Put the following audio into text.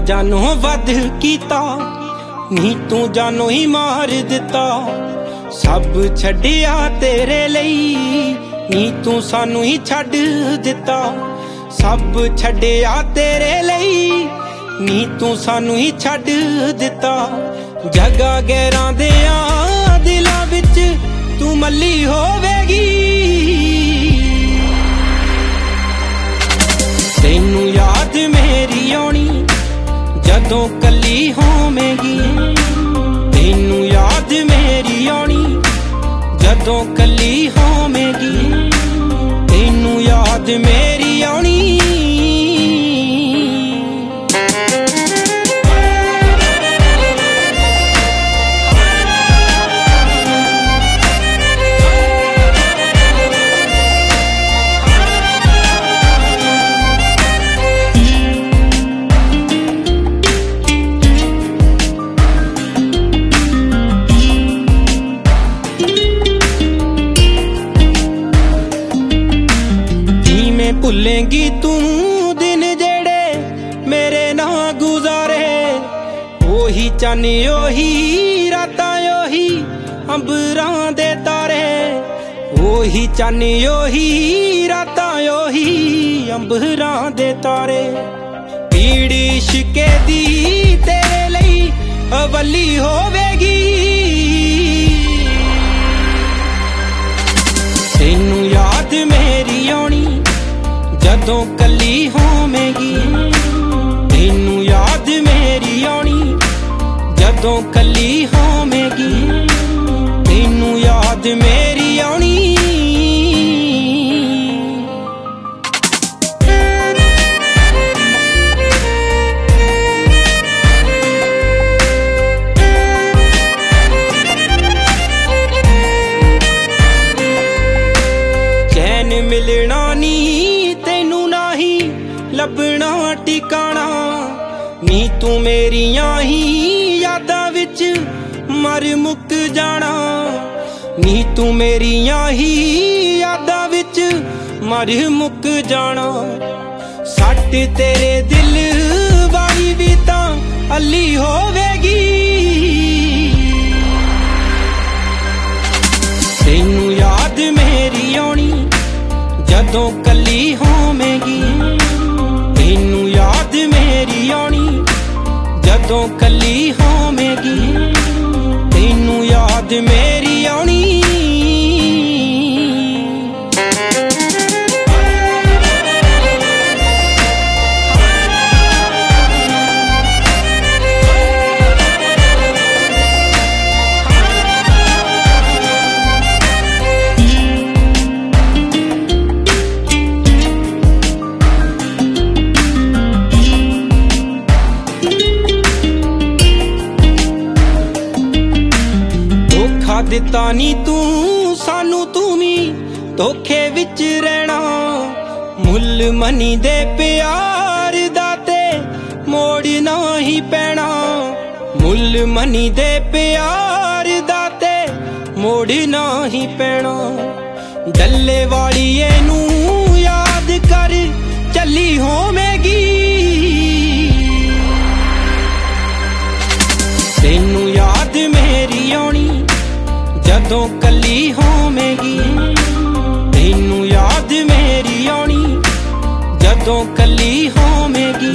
जानों वध कीता नी तू जानों ही मार दिता। सब छड्डिया तेरे लई नी तू सानू ही छड्ड दिता। सब छड्डिया तेरे लई नी तू सानू ही छड्ड दिता। जगा गैरां देयां दिलां विच तू मल्ली होवेगी। तैनू याद मेरी आउणी जदों कल्ली होवेगी। तैनू याद मेरी आउणी जदों कल्ली होवेगी। तैनू याद मेरी आउणी। भुलेंगी तू दिन जेड़े मेरे ना गुजारे। ओही चानी ओही रातां ओही अंबरां दे तारे। ओही चानी ओही रातां ओही अंबरां दे तारे। पीड़ी इश्के दी तेरे लई अवली होवेगी। तैनू याद मेरी आउणी जदों कल्ली होवेगी। तैनू याद मेरी आउणी जदों कल्ली होवेगी। तैनू याद मेरी आउणी। चैन मिलना नी लभना टिकाना नी तू मेरियां ही यादां विच मर मुक जाना। नी तू मेरियां ही यादां विच मर मुक जाना। सट तेरे दिल वाली भी तां अली होवेगी। तैनू याद मेरी आउणी जदों कल्ली होवेगी। तैनू याद मेरी आउणी जदों कल्ली होवेगी। तैनू याद मेरी आउणी। दिता नी तू सानू तू भी धोखे विच रहना। मुल मनी दे प्यार दा ते मोड़ना ही पैना। मुल मनी दे प्यार दा ते मोड़ना ही पैना। डल्ले वाली नू याद कर चली होवेगी। तैनू याद मेरी आउणी जदों कल्ली होवेगी। तैनू याद मेरी आउणी जदों कल्ली होवेगी।